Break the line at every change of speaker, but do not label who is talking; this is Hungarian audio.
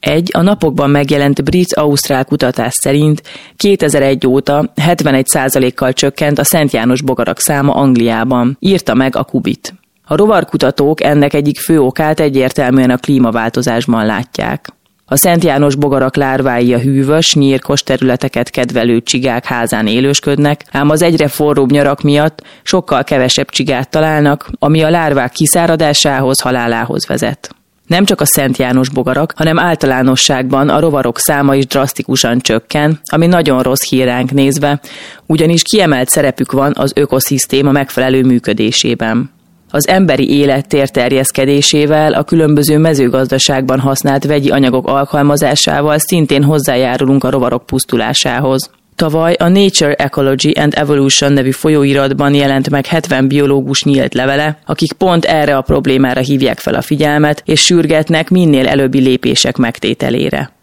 Egy a napokban megjelent brit-ausztrál kutatás szerint 2001 óta 71%-kal csökkent a Szent János bogarak száma Angliában, írta meg a Kubit. A rovarkutatók ennek egyik fő okát egyértelműen a klímaváltozásban látják. A Szent János bogarak lárvái a hűvös, nyírkos területeket kedvelő csigák házán élősködnek, ám az egyre forróbb nyarak miatt sokkal kevesebb csigát találnak, ami a lárvák kiszáradásához, halálához vezet. Nem csak a Szent János bogarak, hanem általánosságban a rovarok száma is drasztikusan csökken, ami nagyon rossz hír ránk nézve, ugyanis kiemelt szerepük van az ökoszisztéma megfelelő működésében. Az emberi élet térterjeszkedésével, a különböző mezőgazdaságban használt vegyi anyagok alkalmazásával szintén hozzájárulunk a rovarok pusztulásához. Tavaly a Nature Ecology and Evolution nevű folyóiratban jelent meg 70 biológus nyílt levele, akik pont erre a problémára hívják fel a figyelmet, és sürgetnek minél előbbi lépések megtételére.